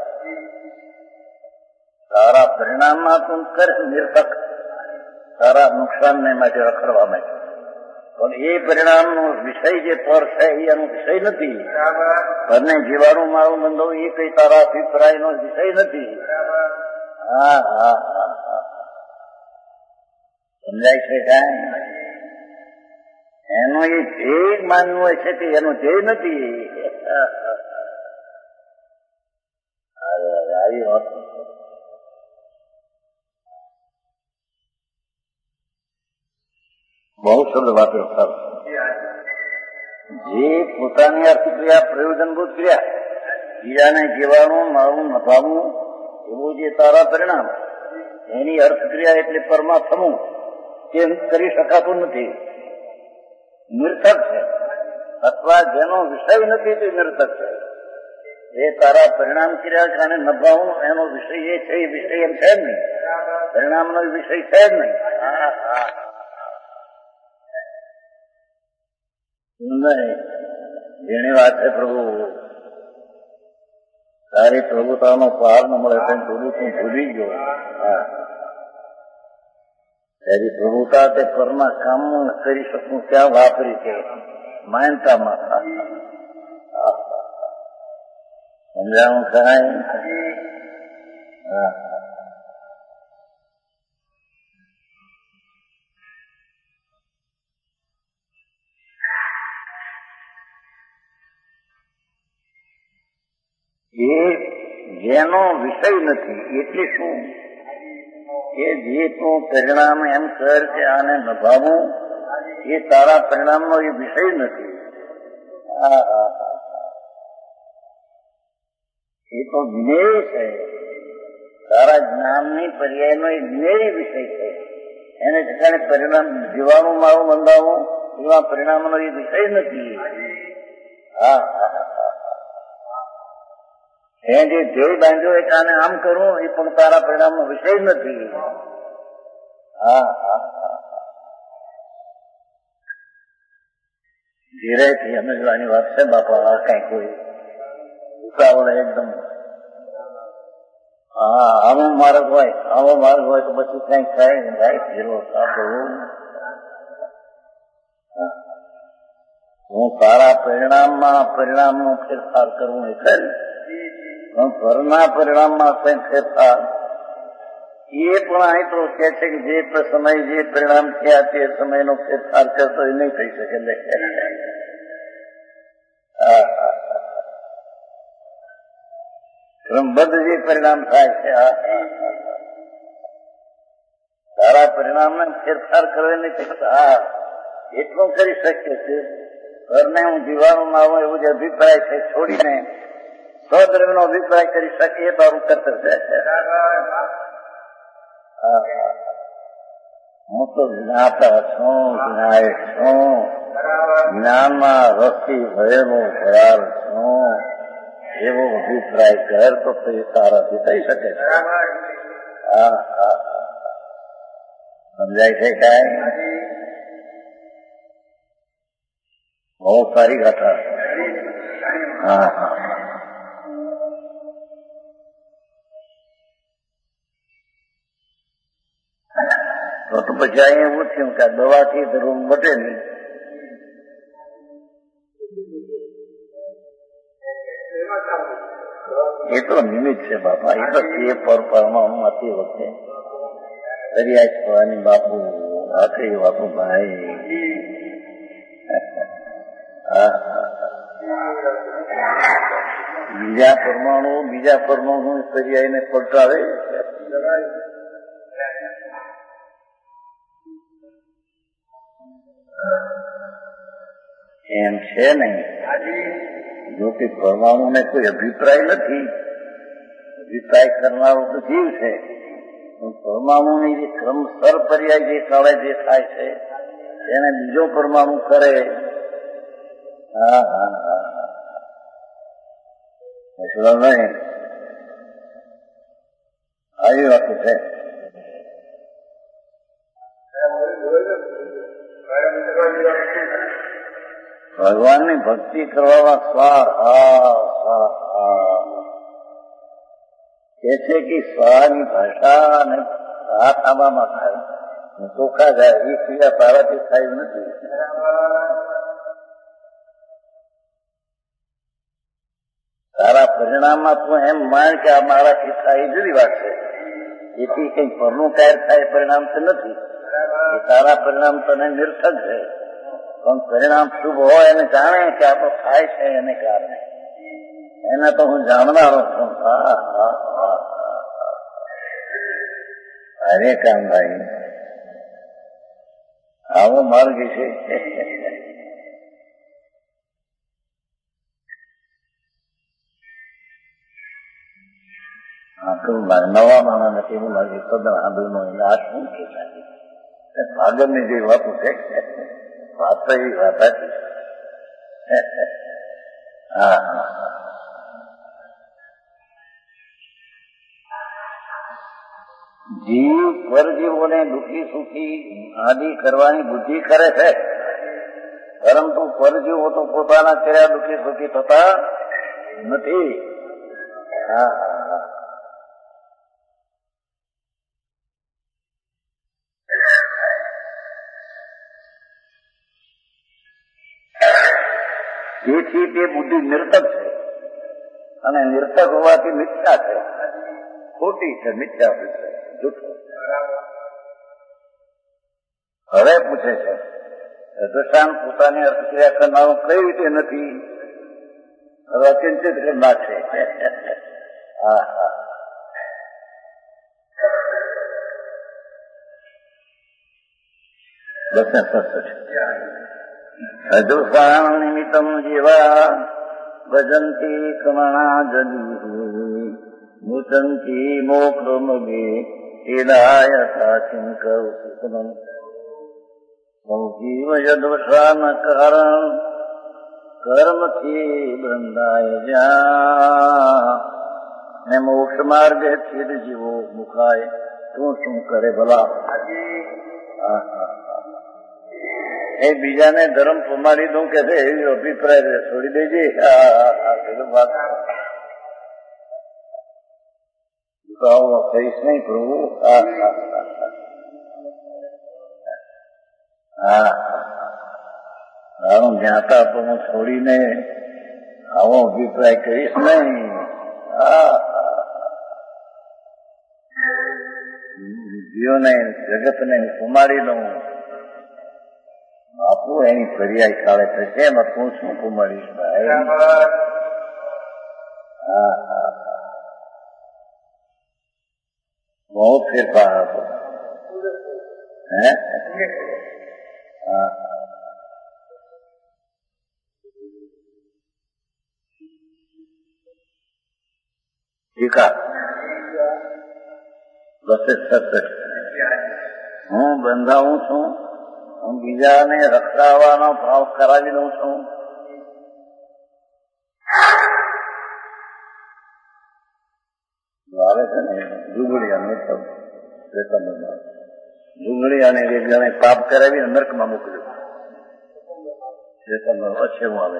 તારા પરિણામમાં તું કર નિર્થક, તારા નુકસાનને માટે રખડવા માંગે. પણ એ પરિણામનો વિષય જે પર છે એ એનો વિષય નથી. પરને જીવાણું મારું બંધવું એ કઈ તારા અભિપ્રાયનો વિષય નથી. હા હા હા હા સમજાય છે કાંઈ? એનો એ ધ્યેય માનવું હોય છે કે એનો ધ્યેય નથી. આવી વાત બહુ શબ્દ વાપર્યો ખરો. જે પોતાની અર્થક્રિયા પ્રયોજનભૂત ક્રિયા, બીજાને જીવાણું મારું નભાવું એવું જે તારા પરિણામ, એની અર્થક્રિયા એટલે પરમાં થવું તે કરી શકાતું નથી. નિર્થક છે, અથવા જેનો વિષય નથી તે નિર્થક છે. એ તારા પરિણામ ક્રિયા કારણે નભાવું એનો વિષય એ છે, એ વિષય એમ છે જ નહીં. પરિણામનો વિષય છે જ નહીં. હા હા નહીં. જેની વાત છે પ્રભુ, તારી પ્રભુતાનો પાર ન મળે તેમ થોડું તું ભૂલી ગયો. હા તારી પ્રભુતા તે પરના કામ કરી શકું ત્યાં વાપરી છે માનતામાં. સમજાવું ખરાય? હા એ જેનો વિષય નથી એટલે શું કે જે તું પરિણામ એમ કર કે આને નભાવું, એ તારા પરિણામનો એ વિષય નથી. એ તો જ્ઞેય છે, તારા જ્ઞાનની પર્યાયનો એ જ્ઞેય વિષય છે. એને ઠેકાણે પરિણામ જીવાણું મારું બંધાવું એવા પરિણામનો એ વિષય નથી. હા એ જે ધ્યેય બાંધ્યો એ કાને આમ કરું એ પણ તારા પરિણામનો વિષય નથી. હા હા ધીરેથી સમજવાની વાત છે બાપા. કઈ કોઈ ઉતાવળ એકદમ હા આવો માર્ગ હોય આવો માર્ગ હોય તો પછી કઈ થાય થાય ધીરો સાંભળવું. હું તારા પરિણામમાં પરિણામનો ફેરફાર કરવું એ ખરી, પણ ઘરના પરિણામમાં કઈ ફેરફાર એ પણ અહીં તો કે છે કે જે સમય જે પરિણામ થયા તે સમયનો ફેરફાર કરતો એ નહીં થઈ શકે. ક્રમબદ્ધ જે પરિણામ થાય છે તારા પરિણામને ફેરફાર કરવા નહીં શકતા. હા એટલું કરી શકીએ છીએ. ઘરને હું જીવાણું આવું એવું જે અભિપ્રાય છે છોડીને સ્વદ્રવ્ય નો અભિપ્રાય કરી શકીએ તારું કર્તવ્ય છે. હું તો જ્ઞાતા છું, જ્ઞાય છું, જ્ઞાનમાં રસી ભયેલો ભયાલ છું. છું એવો અભિપ્રાય કર તો પછી તારાથી થઈ શકે છે. હા હા સમજાય છે કાંઈ? બહુ સારી કથા. હા હા તો પછી અહીંયા એવું થયું કે દવાથી તો રોગ મટે નહીં. એ તો નિમિત્ત છે બાપા. એ તો તે પર પરમાણુ હતી વખતે દરિયા છવાની બાપુ આખરી બાપુ ભાઈ. બીજા પરમાણુ બીજા પરમાણુ દરિયાને પલટાવે એમ છે નહીં. જો કે પરમાણુ ને કોઈ અભિપ્રાય નથી, અભિપ્રાય કરનારો તો જીવ છે. પરમાણુ ની જે ક્રમસર પર્યાય જે કાળે જે થાય છે એને બીજો પરમાણુ કરે. હા હા હા નહીં આવી વાત છે. ભગવાનની ભક્તિ કરવામાં સ્વાહા કે છે કે સ્વાહાની ભાષા અને હાથ આંબામાં થાય ચોખ્ખા જાય એ ક્રિયા તારાથી થાય નથી. તારા પરિણામમાં તું એમ માન કે આ મારાથી થાય એ જુદી વાત છે. એથી કઈ પરનું કાર્ય થાય પરિણામ તો નથી. એ તારા પરિણામ તને નિર્થક છે. પણ પરિણામ શુભ હોય એને જાણે કે આ તો થાય છે એને કારણે એને તો હું જાણનારો છું. હા હા હા અરે કામ ભાઈ આવો માર્ગ છે. નવા માણસ નથી એવું લાગે તદ્દન આંધળનો એને આ શું કે ભાગમની જે વાતો છે વાત તો એવી વાત હતી. હા જીવ પરજીવોને દુઃખી સુખી આદિ કરવાની બુદ્ધિ કરે છે, પરંતુ પરજીવો તો પોતાના કર્યા દુઃખી સુખી થતા નથી. હા તેથી તે બુદ્ધિ નિર્થક છે અને નિર્થક હોવાથી મિથ્યા છે, ખોટી છે, મિથ્યા છે, જૂઠો. હવે પૂછે છે દૃષ્ટાંત પોતાની અર્થક્રિયા કરનારું કઈ રીતે નથી? હવે અચિંતિત કરી નાખશે. હા હા બસ સસ્ત છે. અજુષાણ નિમિત્તમ જેવા ભજંતી કમણા જલી મુચંતી મોક્ષમગે હેદાયતા શંકર સુખનમ સંજીવ યદવશાન કારણ કર્મથી બંધાય જા ને મોક્ષ માર્ગે સ્થિર જીવો મુખાય શું શું કરે ભલા. એ બીજાને ધર્મ પમાડી દઉં કે છે એવી અભિપ્રાય છોડી દેજે. વાત કહીશ નહીં પ્રભુ. હા આવું જ્ઞાતા પણ છોડીને આવો અભિપ્રાય કહીશ નહીં. જીવોને જગતને કુમારી દઉં બાપુ એની પર્યાય કાળે થશે. એમાં તું શું કુમારીશ ભાઈ? હા હા બહુ ફેરફાર હતો. હે હા ટીકા બસ સતત હું બંધાવું છું, હું બીજાને રખડાવવાનો ભાવ કરાવી દઉં છું. આવે છે ને જુગડિયાનો શ્વેતાંબરમાં જુગડિયાને એક જણે પાપ કરાવીને નર્કમાં મોકલ્યું. શ્વેતાંબર અછેવું આવે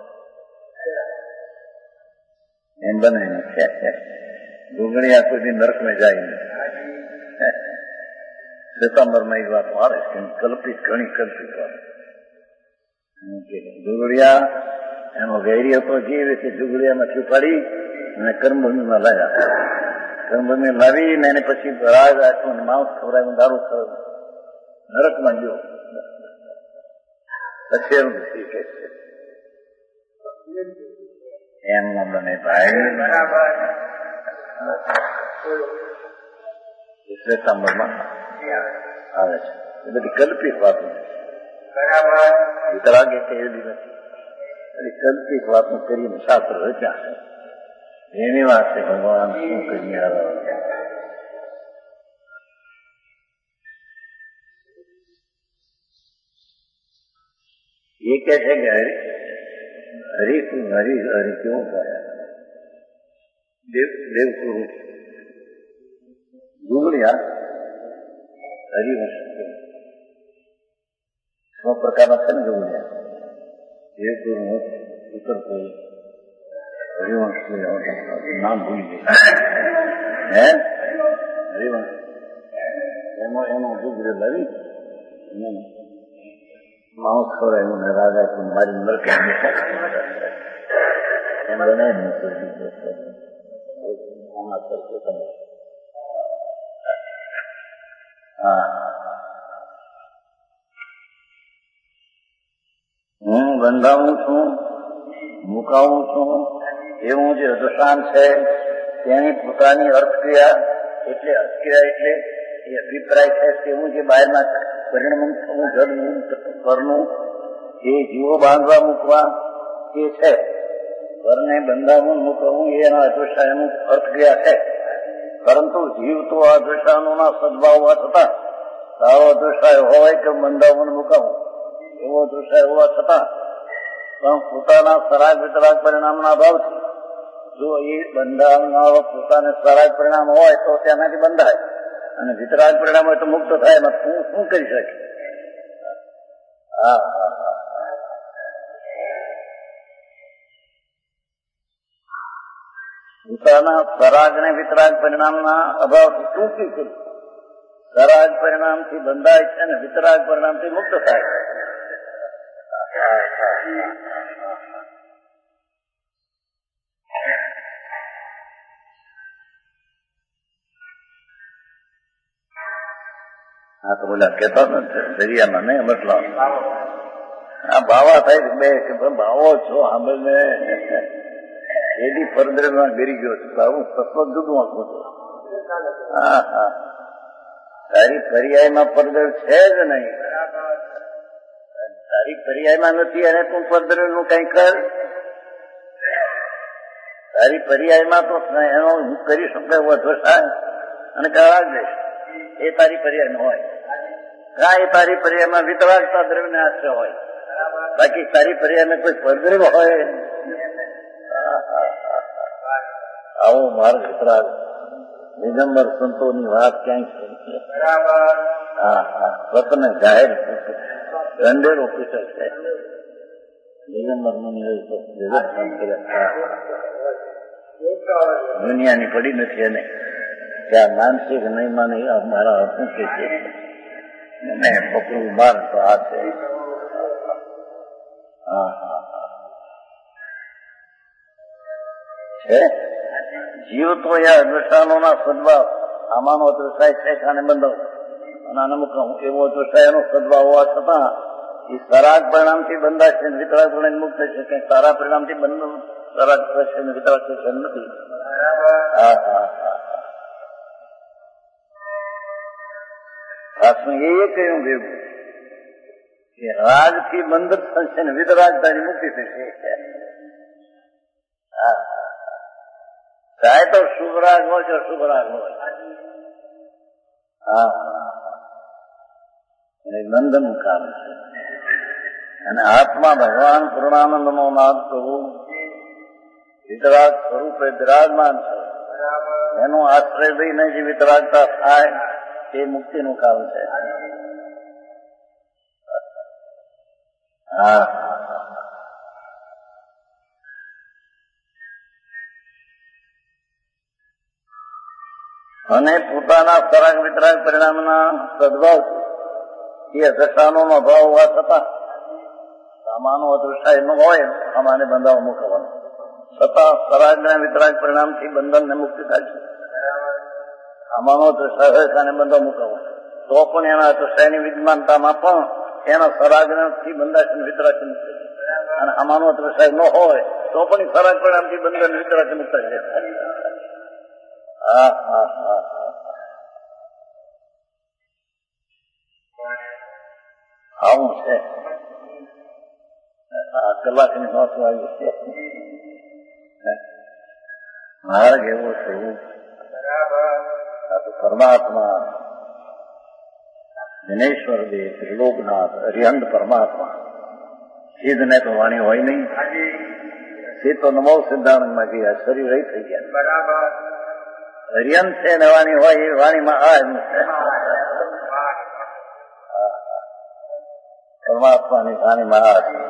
એમ બને જુગડિયા કોઈ નર્કમાં જાય નહીં. શ્વેતાંબરમાં એક વાત આવે છે કલ્પિત ઘણી કલ્પિત વાત. જુગડિયા એનો વૈરી હતો જીવ કે જુગડિયામાંથી ઉપાડી અને કર્મભૂમિમાં લાવ્યા. કર્મભૂમિ લાવીને એને પછી રાજ આપ્યું માંસ ખવડાવ્યું, દારૂ ખવડાવ્યું, નરકમાં ગયો. પછી એમ શીખે છે એમ ન બને ભાઈ. શ્વેતાંબરમાં આવે છે એ બધી કલ્પિત વાતો. વિતરાગે કહેલી નથી, કલ્પિત વાતો કરીને શાસ્ત્ર રચ્યા છે. એની વાત છે ભગવાન શું કરી આવ્યા. એ કે છે કે હરી હરી હરી હરી કેવું ગયા દેવ દેવકુરુ જુગડિયા હરિવંશ સો પ્રકારના છે ને જુગડિયા દેવકુરુ ઉત્તરપુર હરિવંશ નામ ભૂલી ગઈ હે હરિવંશ એમાં એનો જુગડે લાવી માઉસ ખવડાવ્યું ને રાજા મારી નરકે એમ બને હા હું બંધાવું છું, મુકાવું છું એવું જે અદશાન છે તેની પોતાની અર્થક્રિયા એટલે અર્થક્રિયા એટલે એ અભિપ્રાય છે તેવું જે બહારના પરિણમન થવું જડનું ઘરનું એ જીવો બાંધવા મૂકવા એ છે. ઘરને બંધાવું મૂકવું એના અદશાનું અર્થક્રિયા છે. પરંતુ જીવ તો આ અદશાનોના સદભાવ હોવા છતાં સારો અદશાય હોય કે બંધાવું મુકાવું એવો અદશાય હોવા છતાં પણ પોતાના સરાગ વિતરાગ પરિણામના અભાવથી જો એ બંધાવનારો પોતાને સરાગ પરિણામ હોય તો તેનાથી બંધાય અને વિતરાગ પરિણામ હોય તો મુક્ત થાય. એમાં હું શું કરી શકે? હા હા હા પોતાના સરાગ ને વિતરાગ પરિણામના અભાવથી શું શું કર્યું? સરાગ પરિણામથી બંધાય છે અને વિતરાગ પરિણામથી મુક્ત થાય. હા તો બોલ્યા કેતા ને દરિયામાં નહીં મતલબ આ બાવા થાય બે કે ભાવો છો સાંભળને એની ફરદરમાં ગરી ગયો છું આવું તત્વ જુદું આખું છું. હા હા તારી પર્યાયમાં પરદર છે જ નહીં. તારી પર્યાયમાં નથી અને તું પરદર નું કઈ કર. તારી પર્યાયમાં તો એનો હું કરી શકે એવો દોષાય અને કરાવ દઈશ એ તારી પર્યાયમાં હોય. હા એ તારી પર્યાયમાં વિતરાગતા દ્રવ્ય આશ્રય હોય. બાકી તારી પર્યાયમાં કોઈ પરદ્રવ હોય આવો માર્ગ વિતરાગ દિગંબર સંતોની વાત ક્યાંય છે. હા હા વતને જાહેર દંડેરો પૂછે છે દિગંબર દુનિયાની પડી નથી એને ત્યાં માનસિક નહીં માને મારા શું કે છે પકડું માર તો આ છે. હા હા છે જીવ તો એ અદૃષ્ટાનોના સદભાવ આમાંનો અદૃષ્ટાય છે ખાને બંધાવ અને આને મુકાવું એવો અદૃષ્ટાયનો સદભાવ હોવા છતાં એ સરાગ પરિણામથી બંધાશે વિતરાગ પરિણામ મુક્ત છે કઈ સારા પરિણામથી બંધ સરાગ થશે ને વિતરાગ થશે નથી. હા હા હા આપનું એ કહ્યું ભેગું કે રાગથી બંધ થશે ને વિતરાગ તારી મુક્તિ થશે. હા ચાહે તો શુભ રાગ હોય કે અશુભ રાગ હોય. હા એ બંધનું કામ છે. અને આત્મા ભગવાન પૂર્ણાનંદ નો નાદ કરવું વિતરાગ સ્વરૂપે બિરાજમાન છે. એનો આશ્રય લઈને જે વિતરાગતા થાય તે મુક્તિનું કામ છે. હા, અને પોતાના સરાગ વિતરાગ પરિણામના સદભાવથી એ દશાનો અભાવ હોવા છતાં સામાનો અદૃષ્ટાય ન હોય આમાને બંધાવ મૂકવાનો છતાં સરાગના વિતરાગ પરિણામથી બંધનને મુક્તિ થાય છે. આમાનો અદૃષ્ટાય હોય તેને બંધાવ મૂકવો તો પણ એના અદૃષ્ટાયની વિદ્યમાનતામાં પણ એના સરાગથી બંધાશે વિતરાગથી મુક્તિ. અને આમાનો અદૃષ્ટાય ન હોય તો પણ સરાગ પરિણામથી બંધન વિતરાગથી મુક્ત છે. હા હા હા આવું છે. આ કલાકની વાત આવી છે. માર્ગ એવો છે આ તો પરમાત્મા દિનેશ્વર દેવ ત્રિલોકનાથ હરિહંદ પરમાત્મા સિદ્ધને તો વાણી હોય નહીં. સિદ્ધ તો નમો સિદ્ધાંતમાં ગયા શરીર રહી થઈ ગયા. બરાબર હરિયંત છે ને વાણી હોય એ વાણીમાં આ જ પરમાત્માની વાણીમાં આ છે.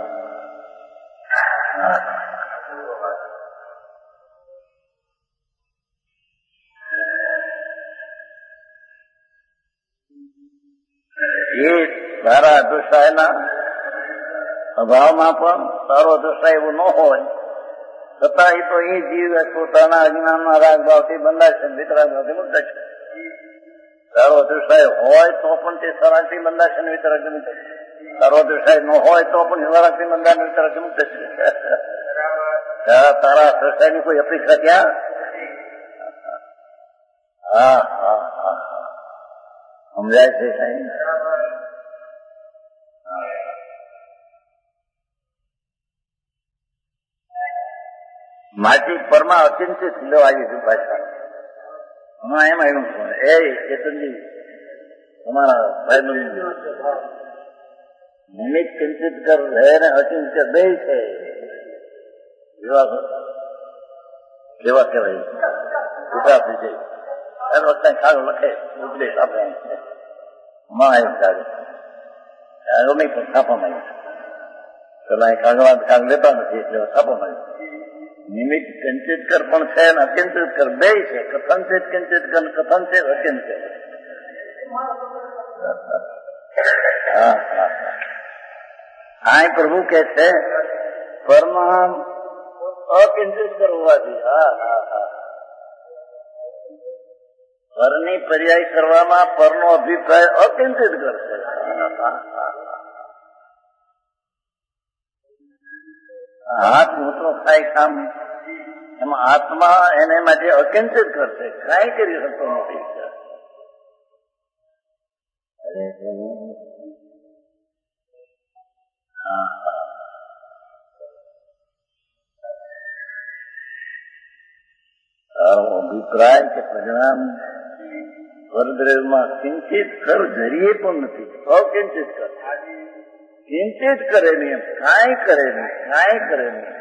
એ તારા અદૃષ્ટાયના અભાવમાં પણ તારો અદૃષ્ટાય એવું ન હોય છતાં એ તો એ જીવ પોતાના અજ્ઞાનના રાગ ભાવથી બંધાશે વિતરાગ ભાવથી મુક્ત છે. તારો અદૃષ્ટાય હોય તો પણ તે સરાગથી બંધાશે ને વિતરાગથી મુક્ત છે. તારો અદૃષ્ટાય ન હોય તો પણ સરાગથી બંધાને વિતરાગથી મુક્ત છે. તારા અદૃષ્ટાયની કોઈ અપેક્ષા ક્યાં? હા હા હા સમજાય છે સાહેબ. માટી પરમાં અચિંતિત લેવાય છે ભાષા. હમણાં એમ આવ્યું એ ચેતનજી તમારા ભાઈ નિમિત્ત ચિંતિત કર રહે ને અચિંત બે છે એવા કેવા કહેવાય વિકાસ વિજય દર વખતે ખાડો લખે ઉપદેશ આપે. હમણાં આવ્યું કાગળ કાગળ નહીં પણ છાપામાં આવ્યું. પેલા કાગળ કાગળ લેતા નથી એટલે છાપામાં આવ્યું. નિમિત્ત કિંચિત કર પણ છે ને અચિંતિત કર બે છે. કથનચિત કિંચિત કર કથનચિત અચિંતિત. આ પ્રભુ કે છે પરમામ અકિંચિત કરવાથી હા હા હા પરની પર્યાય કરવામાં પરનો અભિપ્રાય અકિંચિત કરશે. હાથ મોટો થાય કામ એમાં આત્મા એને માટે અકિંચિત કરશે. કાંઈ કરી શકતો નથી. તારો અભિપ્રાય કે પરિણામ પરદ્રવ્યમાં કિંચિત કર જરીએ પણ નથી. અકિંચિત કર કિંચિત કરે નહીં એમ કાંઈ કરે નહીં કાંઈ કરે નહીં.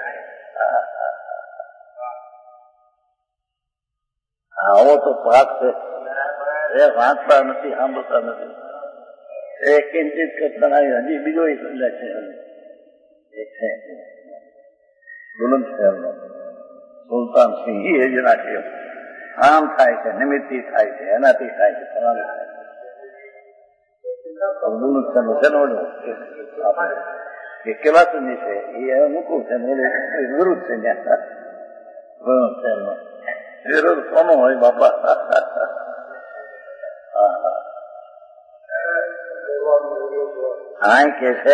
આવો તો પાક છે. એ વાંચતા નથી સાંભળતા નથી. એ કિંચિત કરતા હજી બીજો સંદેશ છે. એક છે બુલંદ શહેરનો સુલતાન સિંહ એ જ નાખ્યો. આમ થાય છે નિમિત્તી થાય છે એનાથી થાય છે તમારે થાય છે. બુલંદ શહેરનો છે ને એ કેવા સંધિ છે એ અનુકૂળ છે વિરુદ્ધ છે ત્યાં બુલંદ શહેરનો વિરોધ કોનો હોય બાપા? હા કે છે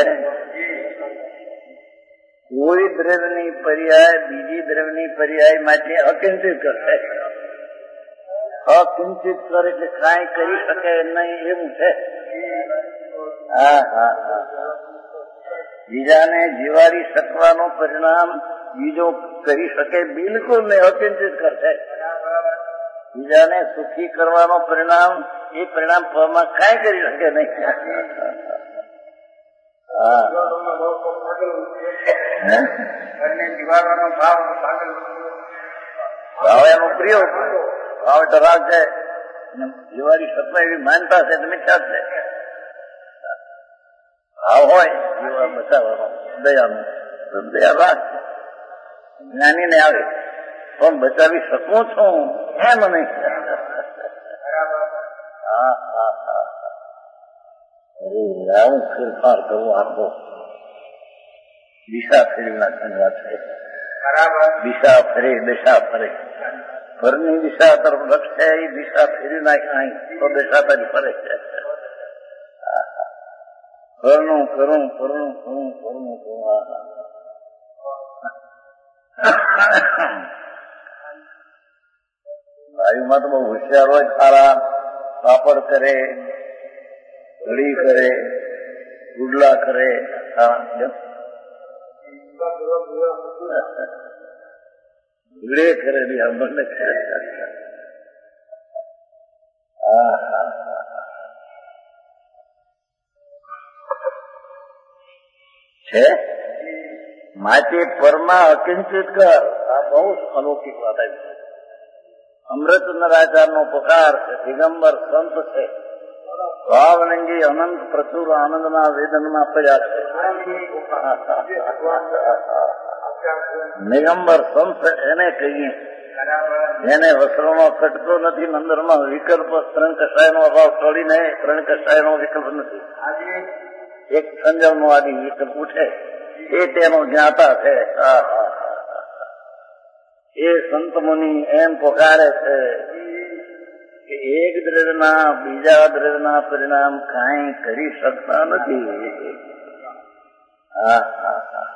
કોઈ દ્રવ્યની પર્યાય બીજી દ્રવ્યની પર્યાય માટે અકિંચિત કરશે. અકિંચિત કરે એટલે કાંઈ કરી શકે નહીં એવું છે. હા હા હા બીજાને જીવાડી શકવાનું પરિણામ બીજો કરી શકે બિલકુલ નહીં. અકિંચિત કરશે. બીજાને સુખી કરવાનો પરિણામ એ પરિણામ માં કાંઈ કરી શકે નહીં. ભાવ એનો પ્રિય ભાવ ડરાવ છે જીવાની સત્તા એવી માનતા છે તો મિથ્યા છે. ભાવ હોય જીવા બચાવવાનો દયાનો તો દયા રાખ જ્ઞાની ને આવે પણ બચાવી શકું છું એમ નહીં. હા હા હા અરે આવું ફેરફાર કરવો આખો દિશા ફેરવી નાખવાની વાત છે. દિશા ફરે દિશા ફરે ઘરની દિશા તરફ લક્ષે એ દિશા ફેરવી નાખી તો દિશા તારી ફરે છે. ઘરનું કરું કરું કરું કરું કરું ભાઈમાં તો બહુ હોશિયાર હોય સારા પાપડ કરે ઘડી કરે ગુડલા કરે ભીડે કરે બંને કરે. હા હા છે માટે પરમાં અકિંચિત કર. આ બહુ અલૌકિક વાત આવી છે. અમૃત નરાચાર નો પકાર છે. દિગંબર સંત છે. ભાવનંગી અનંત પ્રચુર આનંદના વેદનમાં પડ્યા છે. નિગંબર સંત એને કહીએ જેને વસ્ત્રોનો કટકો નથી, મંદિરમાં વિકલ્પ ત્રણ કસાયનો અભાવ છોડીને ત્રણ કસાયનો વિકલ્પ નથી. એક સંજમનો આદિ વિકલ્પ ઉઠે એ તેનો જ્ઞાતા છે. એ સંત મુનિ એમ પોકારે છે કે એક દ્રવ્યના બીજા દ્રવ્યના પરિણામ કાંઈ કરી શકતા નથી. હા હા હા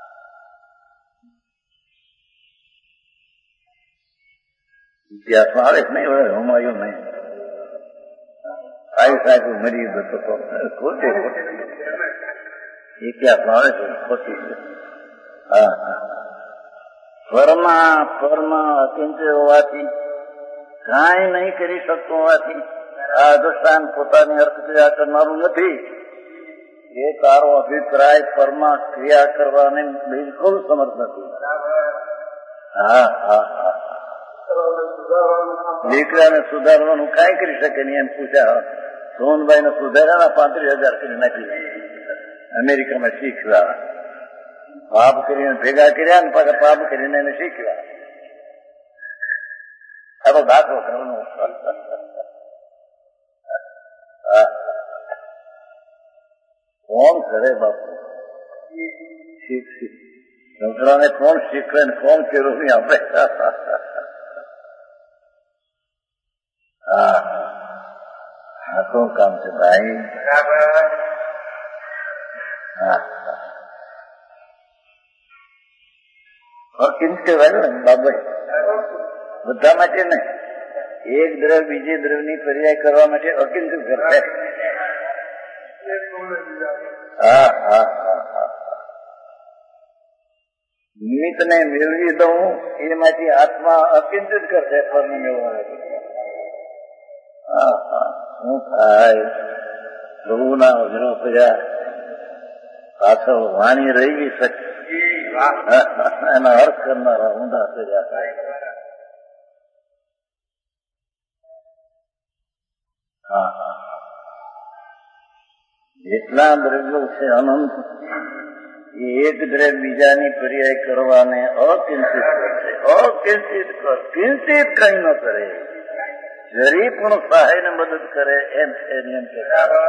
ઇતિહાસમાં આવે જ નહીં હવે હુમાયું નહીં સાહેબ સાહેબ મરી જતો ખોટે ખોટે ઇતિહાસમાં આવે છે ખોટી. હા હા પરમાં પરમાં અચિંત્ય હોવાથી કાંઈ નહીં કરી શકતો હોવાથી આ અધિષ્ઠાન પોતાની અર્થક્રિયા કરનારું નથી. એ તારો અભિપ્રાય પરમાં ક્રિયા કરવાને બિલકુલ સમર્થ નથી. હા હા હા દીકરાને સુધારવાનું કાંઈ કરી શકે નહીં. એમ પૂછ્યા સોનભાઈ ને સુધાર્યા પાંત્રીસ હજાર કરી નાખી અમેરિકામાં શીખવા. પાપ કરીને ભેગા કર્યા ને પાછા પાપ કરીને એને શીખ્યા. આ તો દાખલો કરવાનો. કોણ કરે બાપુ શીખ શીખ છોકરાને કોણ શીખવે ને કોણ કેવું નહીં આપે. હા હા શું કામ છે ભાઈ. હા અકિંચિત વાળો ને બાબા બધા માટે ને એક દ્રવ્ય બીજી દ્રવ્યની પર્યાય કરવા માટે અકિંચિત કરશે. હા હા હા હા નિમિત્ત ને મેળવી દઉં એમાંથી આત્મા અકિંચિત કરશે પરને મેળવવા માટે. હા હા શું થાય પ્રભુના વજનો કર્યા પાછળ વાણી રહી શકે એના અર્થ કરનારા ઊંધા કર્યા થાય. હા હા જેટલા દ્રવ્યો છે અનંત એ એક દ્રવ્ય બીજાની પર્યાય કરવાને અકિંચિત કરશે. અકિંચિત કર કિંચિત કઈ ન કરે જરી પણ સહાય ને મદદ કરે એમ છે નિયમ કે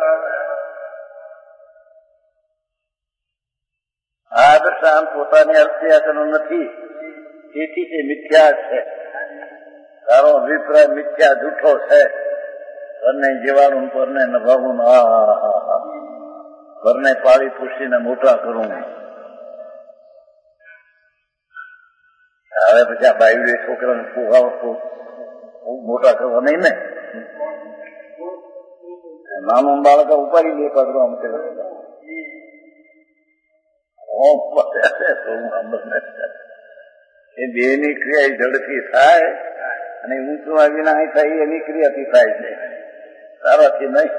આ દર્શાન પોતાની અર્થયાત્રા નથી. તેથી તે મિથ્યા છે. તારો અભિપ્રાય મિથ્યા જૂઠો છે. પરને જીવાડું પરને નભાવું હા પરને પાળી પૂછીને મોટા કરું. હવે પછી આ બાયુ છોકરાને પુહાવતું મોટા કરવા નહીં ને. નાનું બાળક ઉપાડી દે પગલો આમ કરે એ બે ની ક્રિયા ઝડપથી થાય અને ઊંચું આવીને અહીં થાય એની ક્રિયાથી થાય છે. તારાથી નહીં.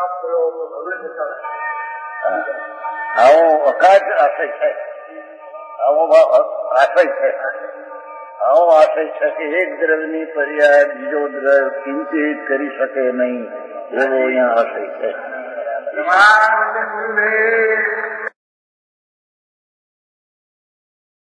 આવો અકાજ આશય છે. આવો આશય છે, આવો આશય છે કે એક દ્રવ્યની પર્યાય બીજો દ્રવ્ય કિંચિત કરી શકે નહીં, એવો અહીંયા આશય છે.